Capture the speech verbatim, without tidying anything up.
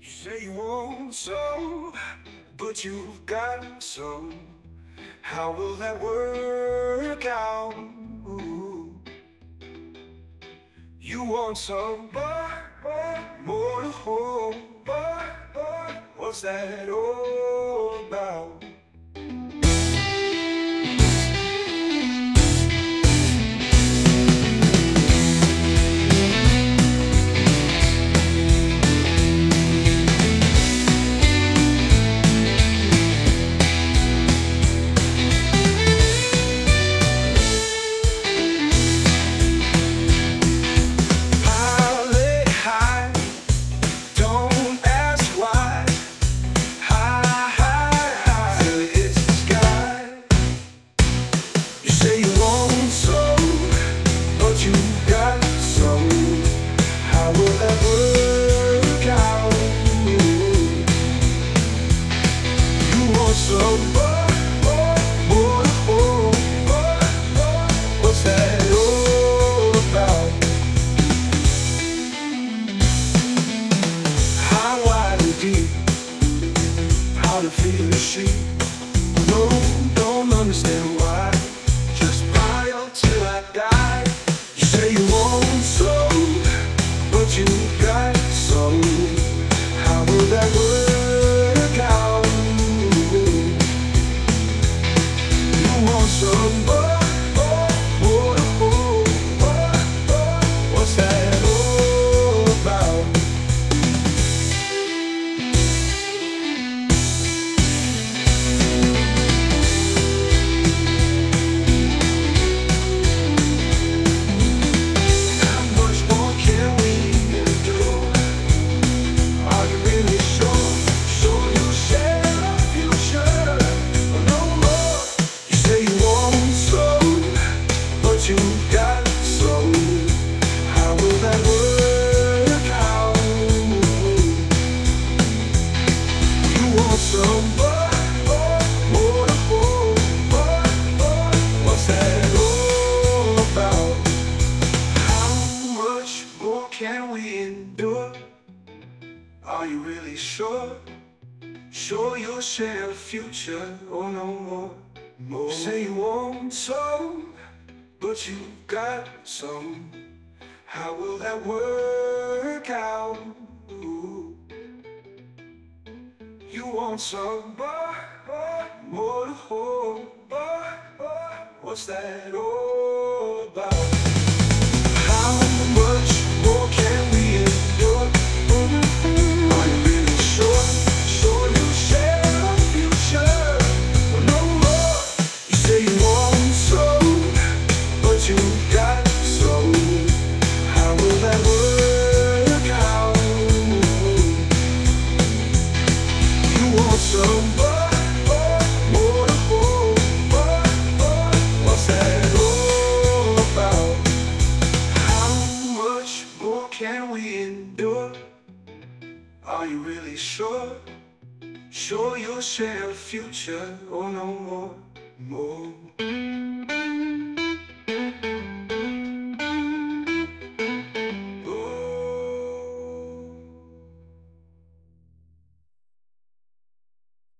Say you want some, but you've got some. How will that work out? Ooh. You want some, but, but more to hold, but, but what's that all about? How to feel the sheep. No, don't understand why. Just pile till I die. You say you want some, but you got some. How will that work out? You want some, but, but, but, but, but, but what's that all about? You got some. How will that work out? You want some, but, but, more to hold, but, but what's that all about? How much more can we endure? Are you really sure? Sure you'll share a future or no more? More. Say you want some, but you got some. How will that work out? Ooh. You want some, but, but more to hold, but, but what's that all about? How much more can we endure? Are you really sure? Sure you share a future or no more? You say you want some, you got some. How will that work out? You want some, but, but more to hold, but, but what's that all about? How much more can we endure? Are you really sure? Sure you'll share a future or no more? More.